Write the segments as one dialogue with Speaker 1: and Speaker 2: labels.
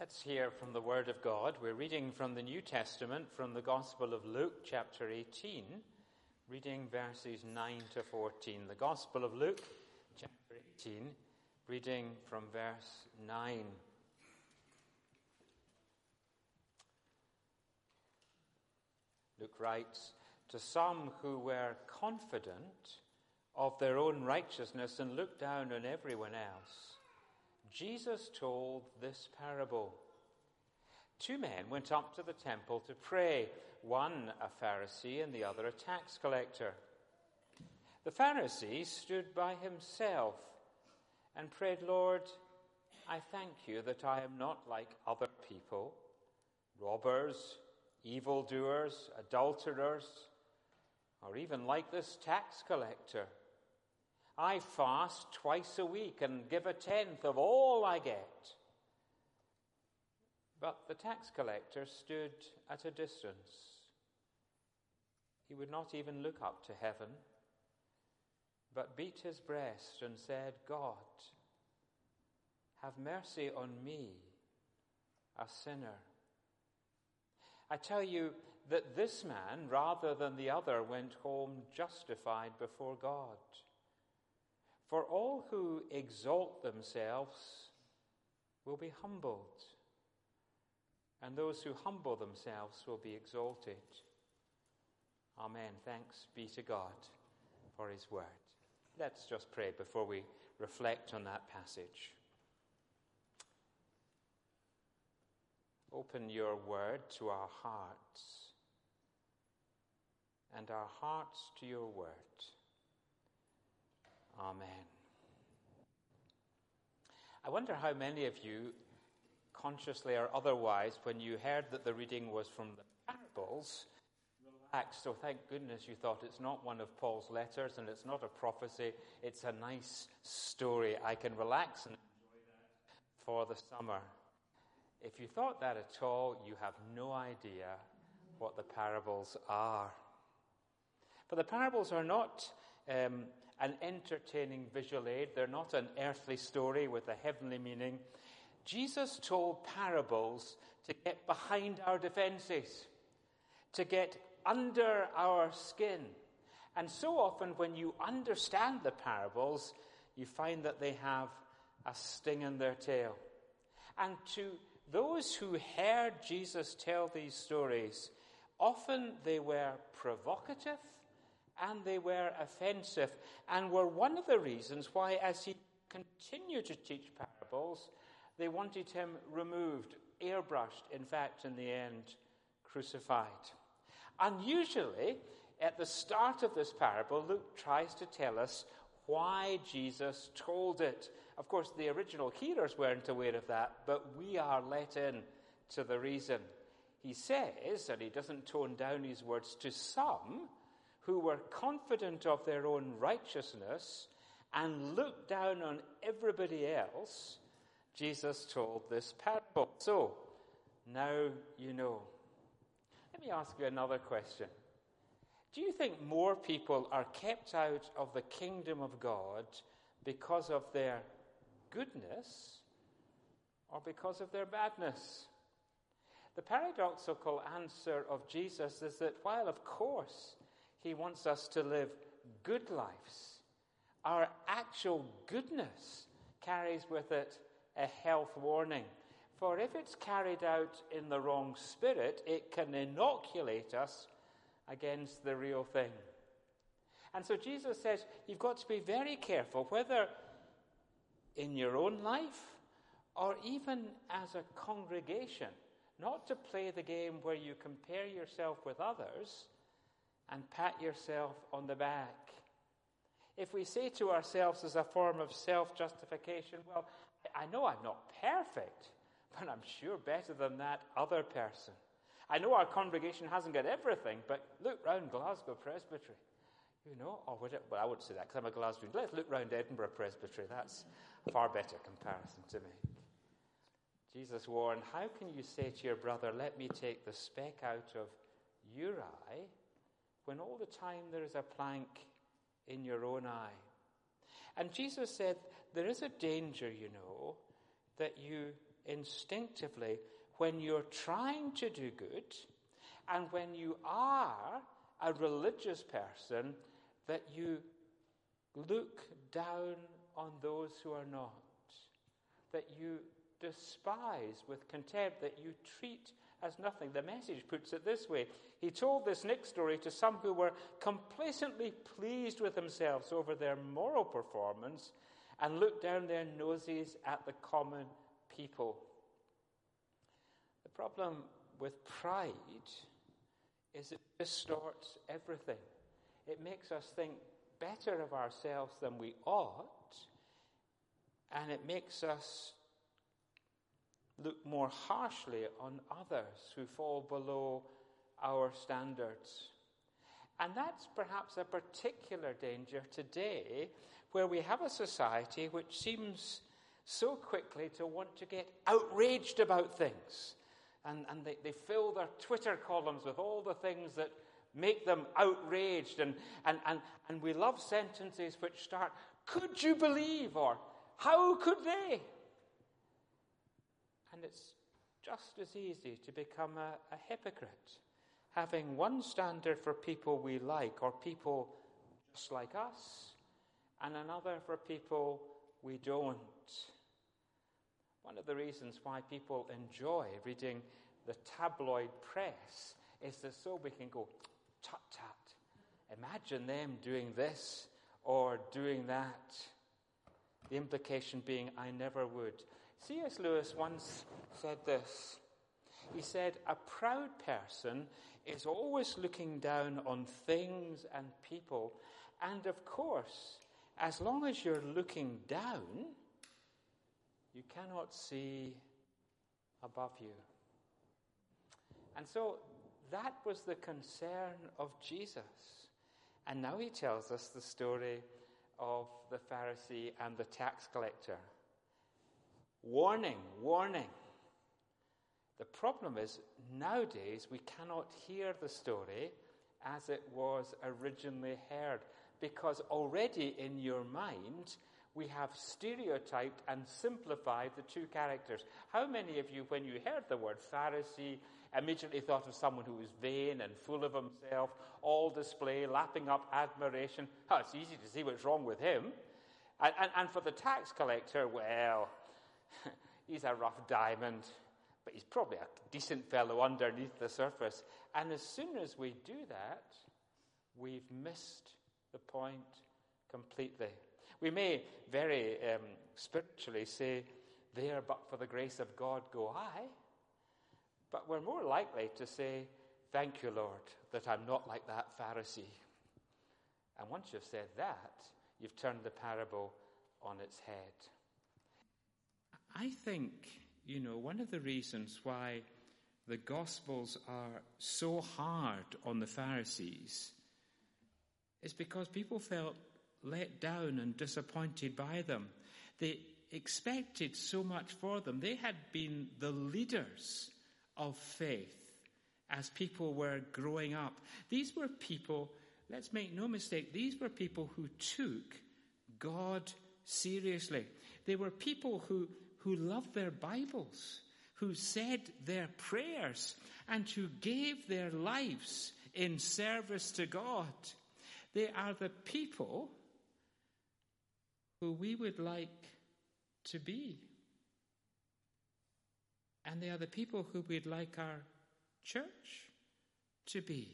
Speaker 1: Let's hear from the Word of God. We're reading from the New Testament, from the Gospel of Luke, chapter 18, reading verses 9 to 14. The Gospel of Luke, chapter 18, reading from verse 9. Luke writes, "To some who were confident of their own righteousness and looked down on everyone else, Jesus told this parable. Two men went up to the temple to pray, one a Pharisee and the other a tax collector. The Pharisee stood by himself and prayed, 'Lord, I thank you that I am not like other people, robbers, evildoers, adulterers, or even like this tax collector. I fast twice a week and give a tenth of all I get.' But the tax collector stood at a distance. He would not even look up to heaven, but beat his breast and said, 'God, have mercy on me, a sinner.' I tell you that this man, rather than the other, went home justified before God. For all who exalt themselves will be humbled, and those who humble themselves will be exalted." Amen. Thanks be to God for his word. Let's just pray before we reflect on that passage. Open your word to our hearts, and our hearts to your word. Amen. I wonder how many of you, consciously or otherwise, when you heard that the reading was from the parables, relaxed. So thank goodness you thought it's not one of Paul's letters and it's not a prophecy, it's a nice story. I can relax and enjoy that for the summer. If you thought that at all, you have no idea what the parables are. But the parables are not an entertaining visual aid. They're not an earthly story with a heavenly meaning. Jesus told parables to get behind our defenses, to get under our skin. And so often when you understand the parables, you find that they have a sting in their tail. And to those who heard Jesus tell these stories, often they were provocative and they were offensive, and were one of the reasons why, as he continued to teach parables, they wanted him removed, airbrushed, in fact, in the end, crucified. Unusually, at the start of this parable, Luke tries to tell us why Jesus told it. Of course, the original hearers weren't aware of that, but we are let in to the reason. He says, and he doesn't tone down his words, to some who were confident of their own righteousness and looked down on everybody else, Jesus told this parable. So, now you know. Let me ask you another question. Do you think more people are kept out of the kingdom of God because of their goodness or because of their badness? The paradoxical answer of Jesus is that while, of course, he wants us to live good lives, our actual goodness carries with it a health warning. For if it's carried out in the wrong spirit, it can inoculate us against the real thing. And so Jesus says you've got to be very careful, whether in your own life or even as a congregation, not to play the game where you compare yourself with others and pat yourself on the back. If we say to ourselves as a form of self-justification, well, I know I'm not perfect, but I'm sure better than that other person. I know our congregation hasn't got everything, but look round Glasgow Presbytery. You know, or would it, well, I wouldn't say that because I'm a Glaswegian. Let's look round Edinburgh Presbytery. That's a far better comparison to make. Jesus warned, how can you say to your brother, let me take the speck out of your eye, when all the time there is a plank in your own eye? And Jesus said, there is a danger, you know, that you instinctively when you're trying to do good and when you are a religious person that you look down on those who are not, that you despise with contempt, that you treat as nothing. The Message puts it this way. He told this next story to some who were complacently pleased with themselves over their moral performance and looked down their noses at the common people. The problem with pride is it distorts everything. It makes us think better of ourselves than we ought, and it makes us look more harshly on others who fall below our standards. And that's perhaps a particular danger today, where we have a society which seems so quickly to want to get outraged about things. And they fill their Twitter columns with all the things that make them outraged. And we love sentences which start, "Could you believe?" or "How could they?" And it's just as easy to become a hypocrite, having one standard for people we like or people just like us, and another for people we don't. One of the reasons why people enjoy reading the tabloid press is that so we can go, "Tut, tut, imagine them doing this or doing that." The implication being, I never would. C.S. Lewis once said this. He said, "A proud person is always looking down on things and people. And of course, as long as you're looking down, you cannot see above you." And so that was the concern of Jesus. And now he tells us the story of the Pharisee and the tax collector. Warning, warning. The problem is, nowadays we cannot hear the story as it was originally heard, because already in your mind we have stereotyped and simplified the two characters. How many of you, when you heard the word Pharisee, immediately thought of someone who was vain and full of himself, all display, lapping up admiration? Oh, it's easy to see what's wrong with him. And for the tax collector, well, he's a rough diamond, but he's probably a decent fellow underneath the surface. And as soon as we do that, we've missed the point completely. We may very spiritually say, "There, but for the grace of God go I." But we're more likely to say, "Thank you, Lord, that I'm not like that Pharisee." And once you've said that, you've turned the parable on its head. I think, one of the reasons why the Gospels are so hard on the Pharisees is because people felt let down and disappointed by them. They expected so much for them. They had been the leaders of faith as people were growing up. These were people, let's make no mistake, these were people who took God seriously. They were people who loved their Bibles, who said their prayers, and who gave their lives in service to God. They are the people who we would like to be. And they are the people who we'd like our church to be.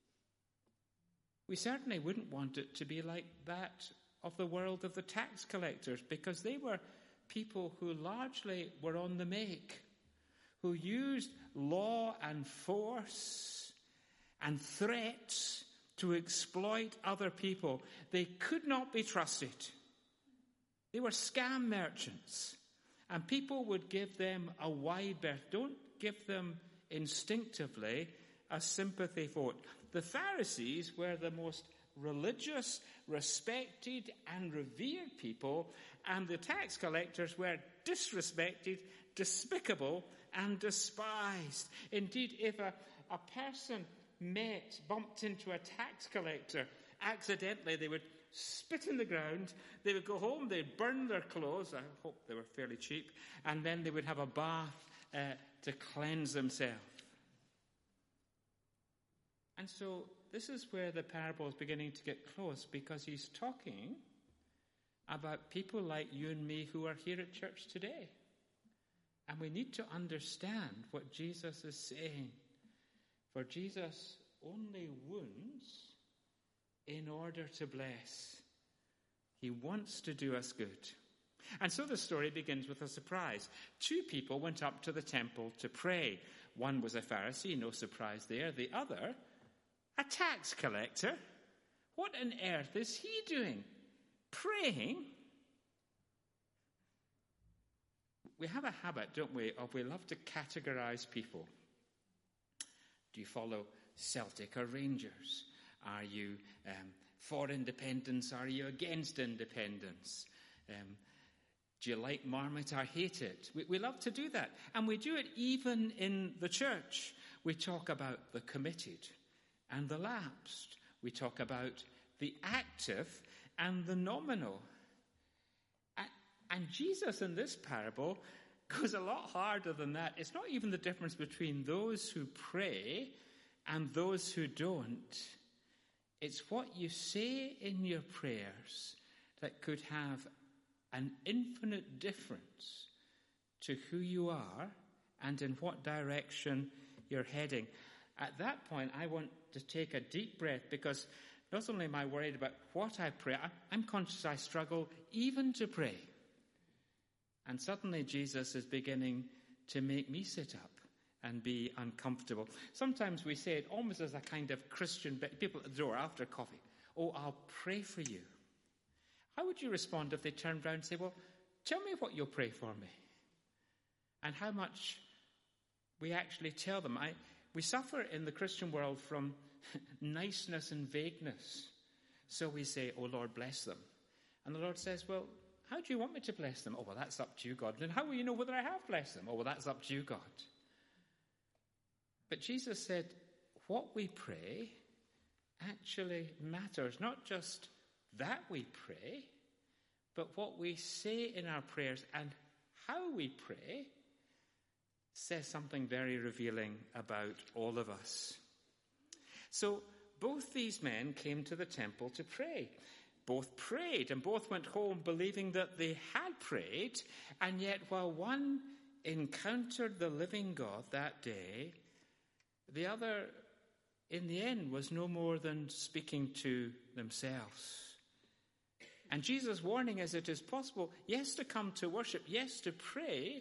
Speaker 1: We certainly wouldn't want it to be like that of the world of the tax collectors, because they were people who largely were on the make, who used law and force and threats to exploit other people. They could not be trusted. They were scam merchants, and people would give them a wide berth. Don't give them instinctively a sympathy vote. The Pharisees were the most religious, respected, and revered people, and the tax collectors were disrespected, despicable, and despised. Indeed, if a person bumped into a tax collector, accidentally they would
Speaker 2: spit in the ground, they would go home, they'd burn their clothes, I hope they were fairly cheap, and then they would have a bath to cleanse themselves. And so this is where the parable is beginning to get close, because he's talking about people like you and me who are here at church today. And we need to understand what Jesus is saying. For Jesus only wounds in order to bless. He wants to do us good. And so the story begins with a surprise. 2 people went up to the temple to pray. One was a Pharisee, no surprise there. The other, a tax collector. What on earth is he doing? Praying? We have a habit, don't we, of we love to categorize people. Do you follow Celtic or Rangers? Are you for independence? Are you against independence? Do you like Marmite or hate it? We love to do that. And we do it even in the church. We talk about the committed and the lapsed. We talk about the active and the nominal. And Jesus in this parable goes a lot harder than that. It's not even the difference between those who pray and those who don't. It's what you say in your prayers that could have an infinite difference to who you are and in what direction you're heading. At that point, I want to take a deep breath, because not only am I worried about what I pray, I'm conscious I struggle even to pray. And suddenly Jesus is beginning to make me sit up and be uncomfortable. Sometimes we say it almost as a kind of Christian, people at the door after coffee. Oh, I'll pray for you. How would you respond if they turned around and say, well, tell me what you'll pray for me? And how much we actually tell them. We suffer in the Christian world from niceness and vagueness. So we say, oh, Lord, bless them. And the Lord says, well, how do you want me to bless them? Oh, well, that's up to you, God. And how will you know whether I have blessed them? Oh, well, that's up to you, God. But Jesus said, what we pray actually matters. Not just that we pray, but what we say in our prayers and how we pray says something very revealing about all of us. So both these men came to the temple to pray. Both prayed and both went home believing that they had prayed, and yet while one encountered the living God that day, the other, in the end, was no more than speaking to themselves. And Jesus' warning is it is possible, yes, to come to worship, yes, to pray,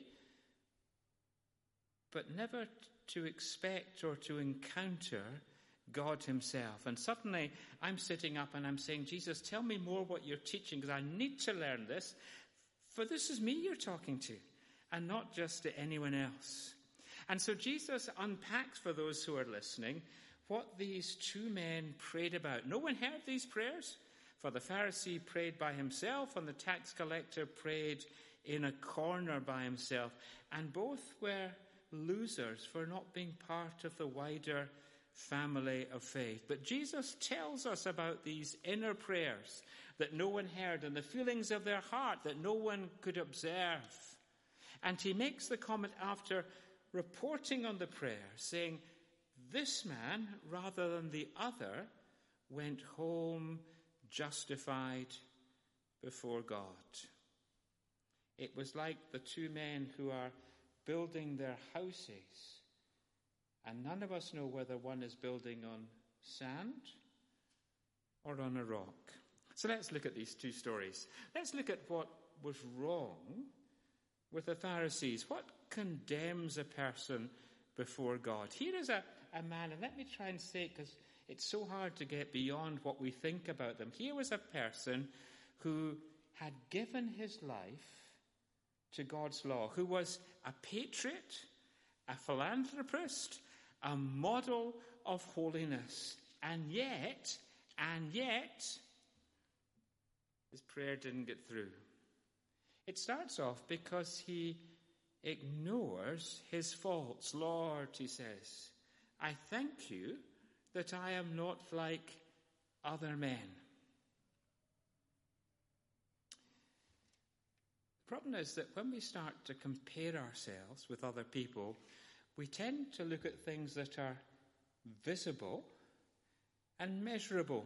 Speaker 2: but never to expect or to encounter God himself. And suddenly I'm sitting up and I'm saying, Jesus, tell me more what you're teaching, because I need to learn this, for this is me you're talking to, and not just to anyone else. And so Jesus unpacks for those who are listening what these 2 men prayed about. No one heard these prayers, for the Pharisee prayed by himself and the tax collector prayed in a corner by himself. And both were losers for not being part of the wider family of faith. But Jesus tells us about these inner prayers that no one heard and the feelings of their heart that no one could observe. And he makes the comment after reporting on the prayer, saying, this man, rather than the other, went home justified before God. It was like the 2 men who are building their houses, and none of us know whether one is building on sand or on a rock. So let's look at these 2 stories. Let's look at what was wrong with the Pharisees. What condemns a person before God? Here is a man, and let me try and say it because it's so hard to get beyond what we think about them. Here was a person who had given his life to God's law, who was a patriot, a philanthropist, a model of holiness. And yet, his prayer didn't get through. It starts off because he ignores his faults. Lord, he says, I thank you that I am not like other men. problem is that when we start to compare ourselves with other people, we tend to look at things that are visible and measurable.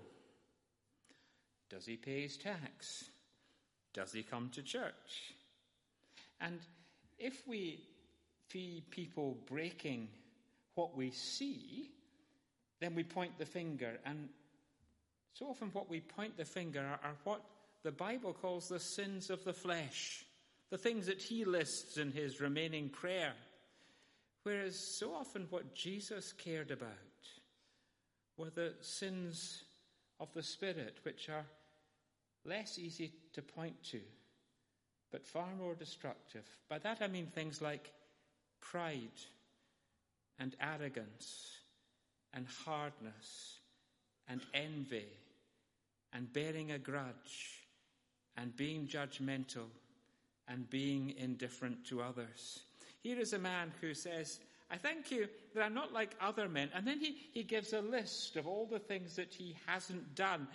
Speaker 2: Does he pay his tax? Does he come to church? And if we see people breaking what we see, then we point the finger. And so often what we point the finger are what the Bible calls the sins of the flesh, the things that he lists in his remaining prayer. Whereas so often what Jesus cared about were the sins of the Spirit, which are less easy to point to, but far more destructive. By that I mean things like pride and arrogance and hardness and envy and bearing a grudge and being judgmental and being indifferent to others. Here is a man who says, I thank you that I'm not like other men. And then he gives a list of all the things that he hasn't done.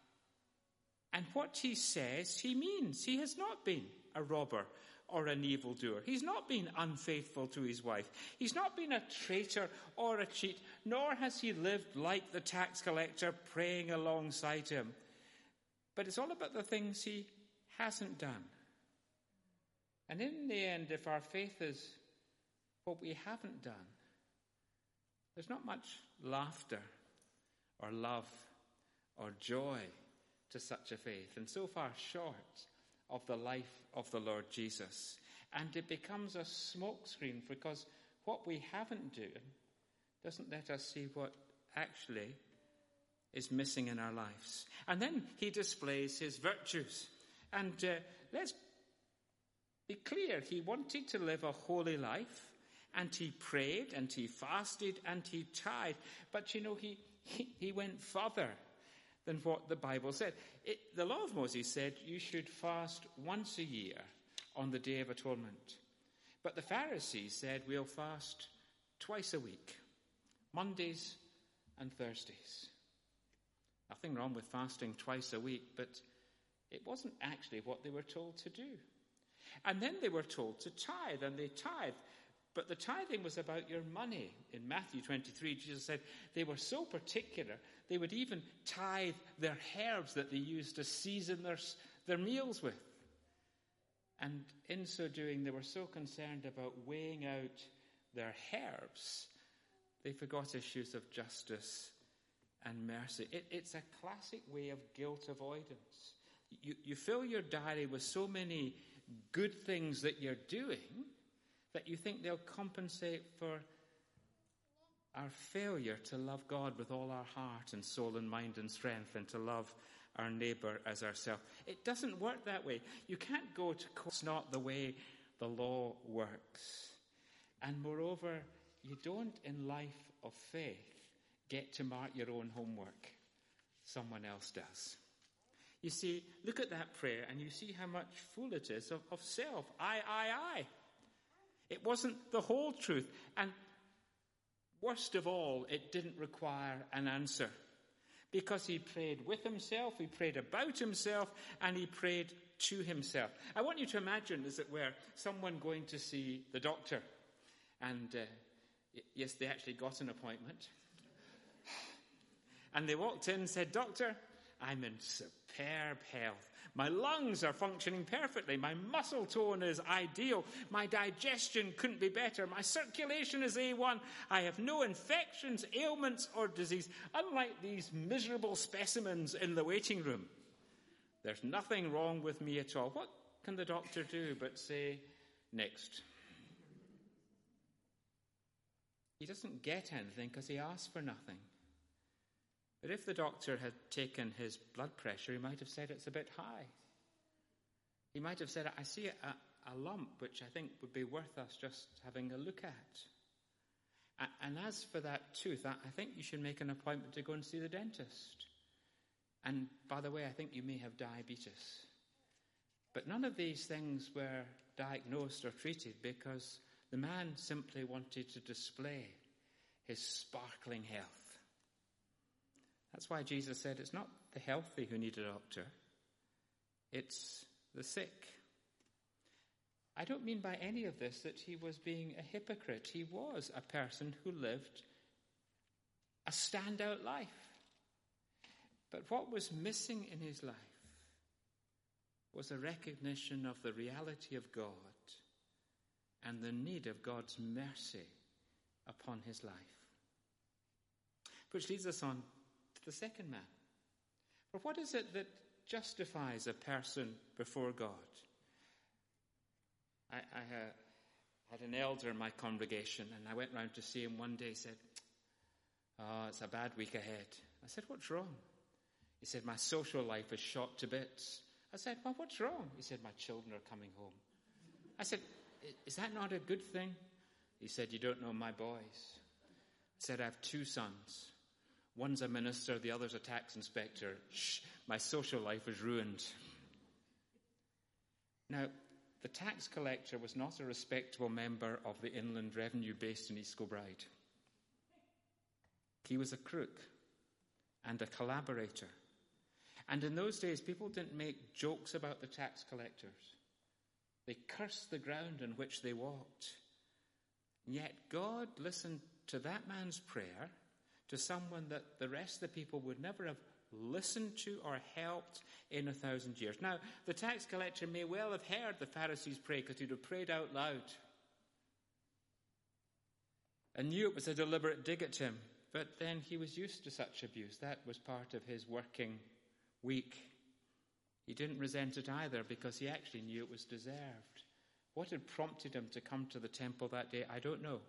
Speaker 2: And what he says, he means. He has not been a robber or an evildoer. He's not been unfaithful to his wife. He's not been a traitor or a cheat, nor has he lived like the tax collector praying alongside him. But it's all about the things he hasn't done. And in the end, if our faith is what we haven't done, there's not much laughter or love or joy to such a faith, and so far short of the life of the Lord Jesus. And it becomes a smokescreen, because what we haven't done doesn't let us see what actually is missing in our lives. And then he displays his virtues. And let's be clear, he wanted to live a holy life, and he prayed, and he fasted, and he tithed. But he went further than what the Bible said. The law of Moses said you should fast once a year on the Day of Atonement. But the Pharisees said we'll fast twice a week, Mondays and Thursdays. Nothing wrong with fasting twice a week, but it wasn't actually what they were told to do. And then they were told to tithe, and they tithed. But the tithing was about your money. In Matthew 23, Jesus said they were so particular, they would even tithe their herbs that they used to season their meals with. And in so doing, they were so concerned about weighing out their herbs, they forgot issues of justice and mercy. It's a classic way of guilt avoidance. You fill your diary with so many good things that you're doing that you think they'll compensate for our failure to love God with all our heart and soul and mind and strength, and to love our neighbour as ourselves. It doesn't work that way. You can't go to court. It's not the way the law works. And moreover, you don't, in life of faith, get to mark your own homework. Someone else does. You see, look at that prayer and you see how much fool it is of self. I. It wasn't the whole truth. And worst of all, it didn't require an answer. Because he prayed with himself, he prayed about himself, and he prayed to himself. I want you to imagine, as it were, someone going to see the doctor. And yes, they actually got an appointment. And they walked in and said, Doctor, I'm in superb health. My lungs are functioning perfectly. My muscle tone is ideal. My digestion couldn't be better. My circulation is A1. I have no infections, ailments, or disease. Unlike these miserable specimens in the waiting room. There's nothing wrong with me at all. What can the doctor do but say, next? He doesn't get anything because he asked for nothing. But if the doctor had taken his blood pressure, he might have said it's a bit high. He might have said, I see a lump which I think would be worth us just having a look at. And as for that tooth, I think you should make an appointment to go and see the dentist. And by the way, I think you may have diabetes. But none of these things were diagnosed or treated because the man simply wanted to display his sparkling health. That's why Jesus said it's not the healthy who need a doctor, it's the sick. I don't mean by any of this that he was being a hypocrite. He was a person who lived a standout life. But what was missing in his life was a recognition of the reality of God and the need of God's mercy upon his life. Which leads us on to the second man. For what is it that justifies a person before God? I had an elder in my congregation, and I went round to see him one day. He said, "Oh, it's a bad week ahead." I said, "What's wrong?" He said, "My social life is shot to bits." I said, "Well, what's wrong?" He said, "My children are coming home." I said, "Is that not a good thing?" He said, "You don't know my boys." I said, "I have 2 sons. One's a minister, the other's a tax inspector. Shh, my social life is ruined." Now, the tax collector was not a respectable member of the Inland Revenue based in East Kilbride. He was a crook and a collaborator. And in those days, people didn't make jokes about the tax collectors. They cursed the ground on which they walked. And yet God listened to that man's prayer, to someone that the rest of the people would never have listened to or helped in 1,000 years. Now, the tax collector may well have heard the Pharisees pray because he'd have prayed out loud and knew it was a deliberate dig at him. But then he was used to such abuse. That was part of his working week. He didn't resent it either because he actually knew it was deserved. What had prompted him to come to the temple that day, I don't know.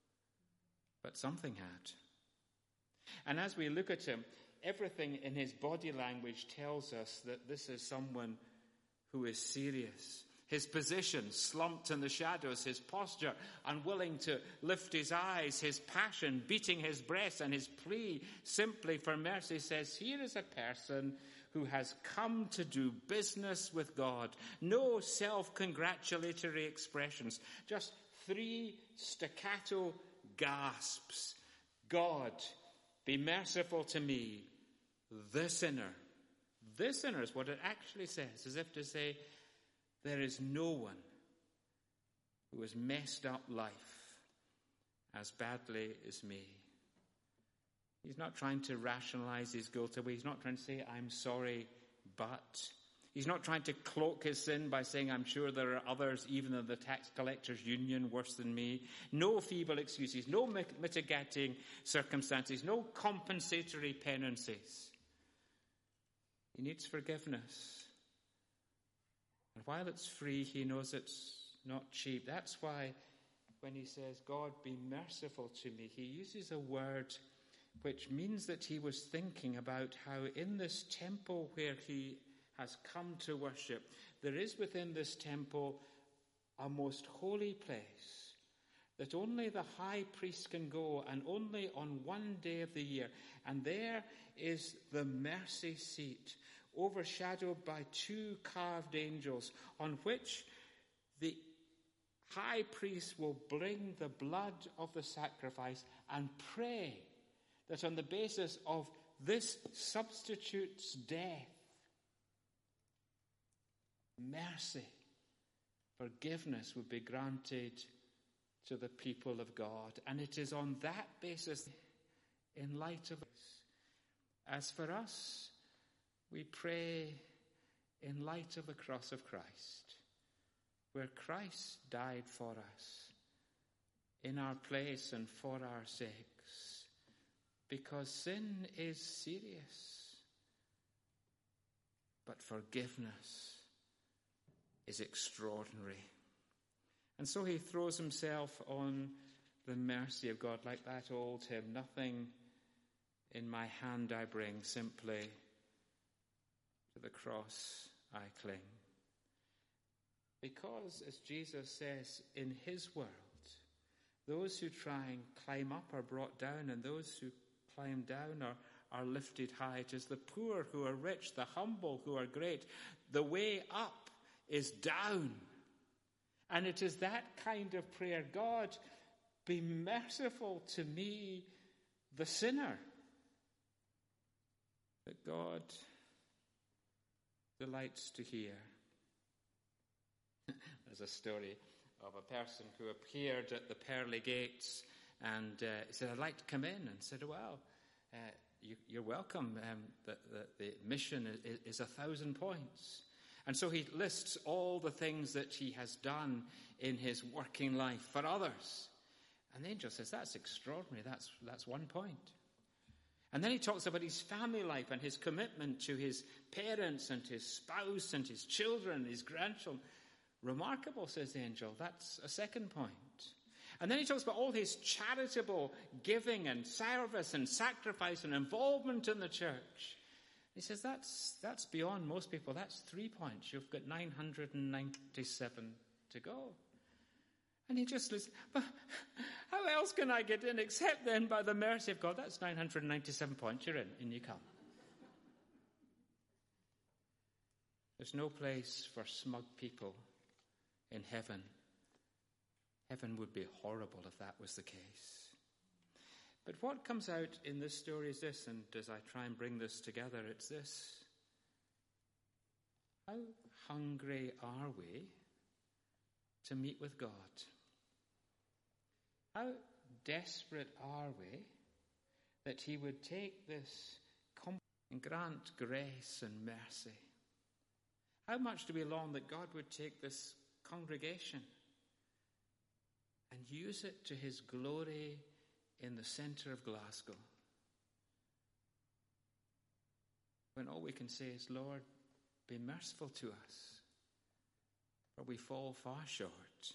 Speaker 2: But something had. And as we look at him, everything in his body language tells us that this is someone who is serious. His position slumped in the shadows, his posture unwilling to lift his eyes, his passion beating his breast, and his plea simply for mercy says, here is a person who has come to do business with God. No self-congratulatory expressions, just 3 staccato gasps. God, be merciful to me, the sinner. The sinner is what it actually says, as if to say, there is no one who has messed up life as badly as me. He's not trying to rationalize his guilt away. He's not trying to say, I'm sorry, but. He's not trying to cloak his sin by saying, I'm sure there are others, even in the tax collectors' union, worse than me. No feeble excuses, no mitigating circumstances, no compensatory penances. He needs forgiveness. And while it's free, he knows it's not cheap. That's why when he says, God, be merciful to me, he uses a word which means that he was thinking about how in this temple where he has come to worship, there is within this temple a most holy place that only the high priest can go, and only on one day of the year. And there is the mercy seat, overshadowed by 2 carved angels, on which the high priest will bring the blood of the sacrifice and pray that on the basis of this substitute's death, mercy, forgiveness would be granted to the people of God. And it is on that basis, in light of this, as for us, we pray in light of the cross of Christ, where Christ died for us in our place and for our sakes, because sin is serious, but forgiveness is extraordinary. And so he throws himself on the mercy of God, like that old hymn, nothing in my hand I bring, simply to the cross I cling. Because, as Jesus says, in his world, those who try and climb up are brought down, and those who climb down are lifted high. It is the poor who are rich, the humble who are great. The way up is down. And it is that kind of prayer, God, be merciful to me, the sinner, that God delights to hear. There's a story of a person who appeared at the pearly gates and he said, I'd like to come in. And said, well, you're welcome. The admission is 1,000 points. And so he lists all the things that he has done in his working life for others. And the angel says, that's extraordinary. That's 1 point. And then he talks about his family life and his commitment to his parents and his spouse and his children, his grandchildren. Remarkable, says the angel. That's a 2nd point. And then he talks about all his charitable giving and service and sacrifice and involvement in the church. He says that's beyond most people. That's 3 points. You've got 997 to go. And he just lists, but how else can I get in except then by the mercy of God? That's 997 points. You're in, and you come. There's no place for smug people in heaven. Heaven would be horrible if that was the case. But what comes out in this story is this, and as I try and bring this together, it's this. How hungry are we to meet with God? How desperate are we that he would take this and grant grace and mercy? How much do we long that God would take this congregation and use it to his glory in the centre of Glasgow? When all we can say is, Lord, be merciful to us, for we fall far short.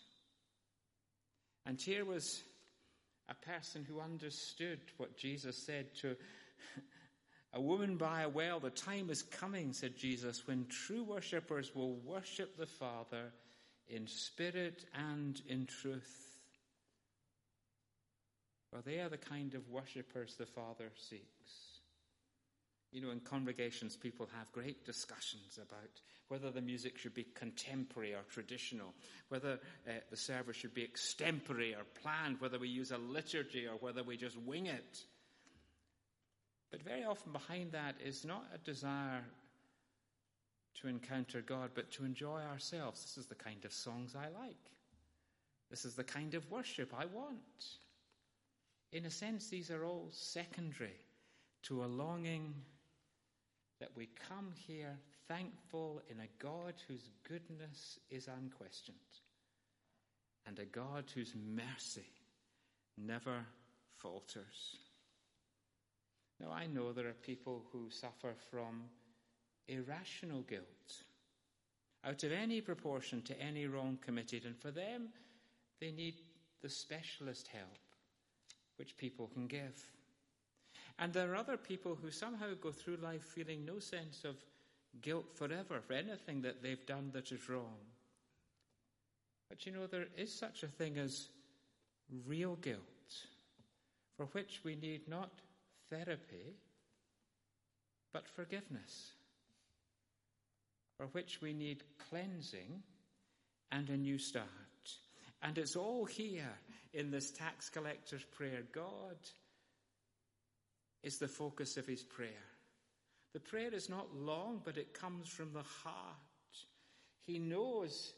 Speaker 2: And here was a person who understood what Jesus said to a woman by a well. The time is coming, said Jesus, when true worshippers will worship the Father in spirit and in truth. For they are the kind of worshippers the Father seeks. You know, in congregations, people have great discussions about whether the music should be contemporary or traditional, whether the service should be extempore or planned, whether we use a liturgy or whether we just wing it. But very often behind that is not a desire to encounter God, but to enjoy ourselves. This is the kind of songs I like. This is the kind of worship I want. In a sense, these are all secondary to a longing that we come here thankful in a God whose goodness is unquestioned and a God whose mercy never falters. Now, I know there are people who suffer from irrational guilt out of any proportion to any wrong committed, and for them, they need the specialist help which people can give. And there are other people who somehow go through life feeling no sense of guilt forever for anything that they've done that is wrong. But you know, there is such a thing as real guilt, for which we need not therapy, but forgiveness, for which we need cleansing and a new start. And it's all here in this tax collector's prayer. God is the focus of his prayer. The prayer is not long, but it comes from the heart. He knows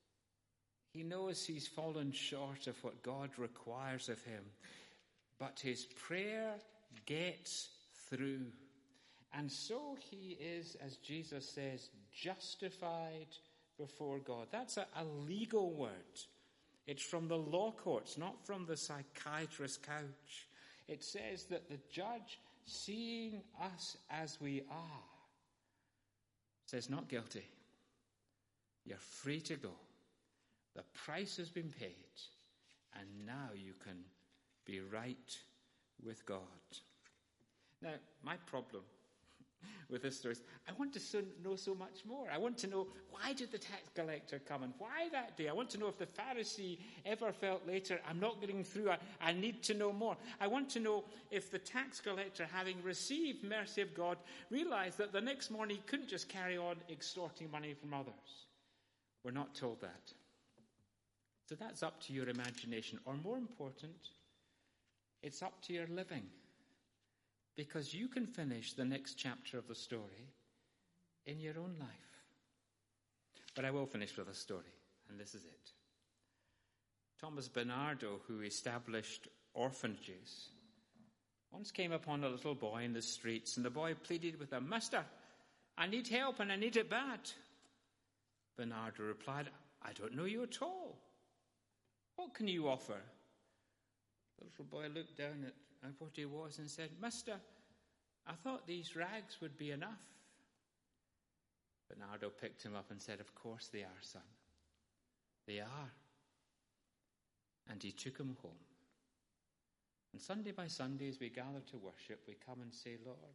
Speaker 2: he's fallen short of what God requires of him. But his prayer gets through. And so he is, as Jesus says, justified before God. That's a legal word. It's from the law courts, not from the psychiatrist's couch. It says that the judge, seeing us as we are, says not guilty. You're free to go. The price has been paid, and now you can be right with God. Now, my problem with this story is I want to know so much more. I want to know, why did the tax collector come and why that day? I want to know if the Pharisee ever felt later, I'm not getting through, I need to know more. I want to know if the tax collector, having received mercy of God, realized that the next morning he couldn't just carry on extorting money from others. We're not told that. So that's up to your imagination. Or more important, it's up to your living. Because you can finish the next chapter of the story in your own life. But I will finish with a story. and this is it. Thomas Bernardo, who established orphanages, once came upon a little boy in the streets, and the boy pleaded with him, "Master, I need help and I need it bad." Bernardo replied, "I don't know you at all. What can you offer?" The little boy looked down at what he was and said, "Master, I thought these rags would be enough." Bernardo picked him up and said, "Of course they are, son. They are." And he took him home. And Sunday by Sunday, as we gather to worship, we come and say, "Lord,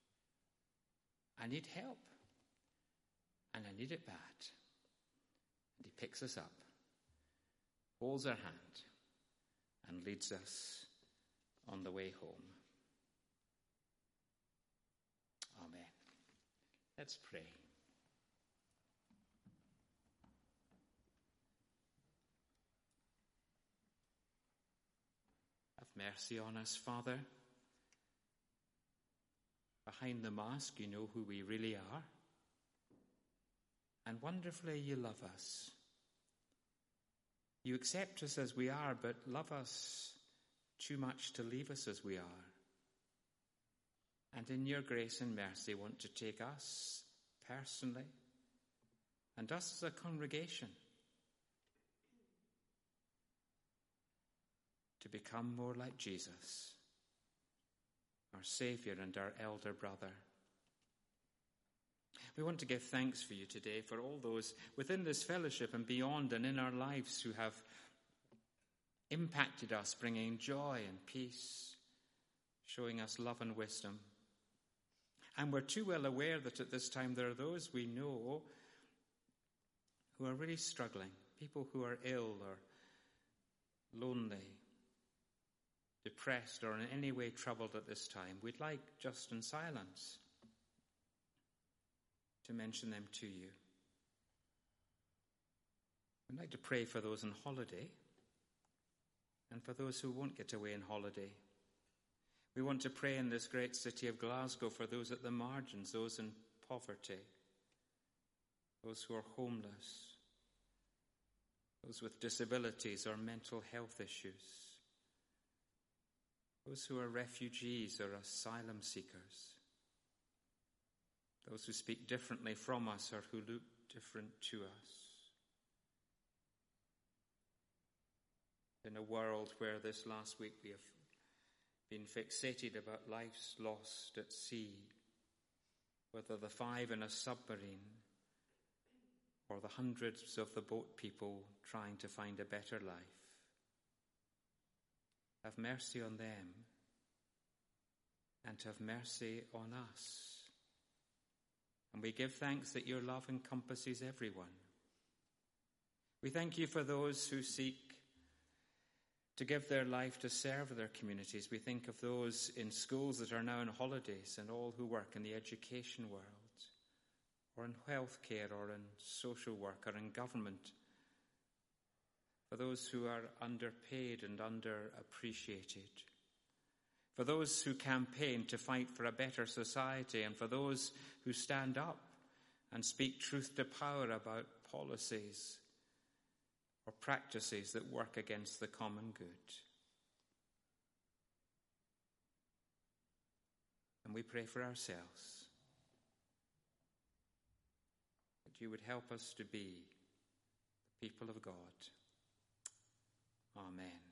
Speaker 2: I need help, and I need it bad." And he picks us up, holds our hand, and leads us on the way home. Amen. Let's pray. Have mercy on us, Father. Behind the mask, you know who we really are. And wonderfully, you love us. You accept us as we are, but love us too much to leave us as we are. And in your grace and mercy, want to take us personally and us as a congregation to become more like Jesus, our Saviour and our elder brother. We want to give thanks for you today for all those within this fellowship and beyond and in our lives who have impacted us, bringing joy and peace, showing us love and wisdom. And we're too well aware that at this time there are those we know who are really struggling, people who are ill or lonely, depressed, or in any way troubled at this time. We'd like, just in silence, to mention them to you. We'd like to pray for those on holiday and for those who won't get away on holiday. We want to pray in this great city of Glasgow for those at the margins, those in poverty, those who are homeless, those with disabilities or mental health issues, those who are refugees or asylum seekers, those who speak differently from us or who look different to us. In a world where this last week we have been fixated about lives lost at sea, whether the 5 in a submarine or the hundreds of the boat people trying to find a better life. Have mercy on them and have mercy on us. And we give thanks that your love encompasses everyone. We thank you for those who seek to give their life to serve their communities. We think of those in schools that are now on holidays and all who work in the education world, or in healthcare, or in social work, or in government. For those who are underpaid and underappreciated. For those who campaign to fight for a better society, and for those who stand up and speak truth to power about policies or practices that work against the common good. And we pray for ourselves, that you would help us to be the people of God. Amen.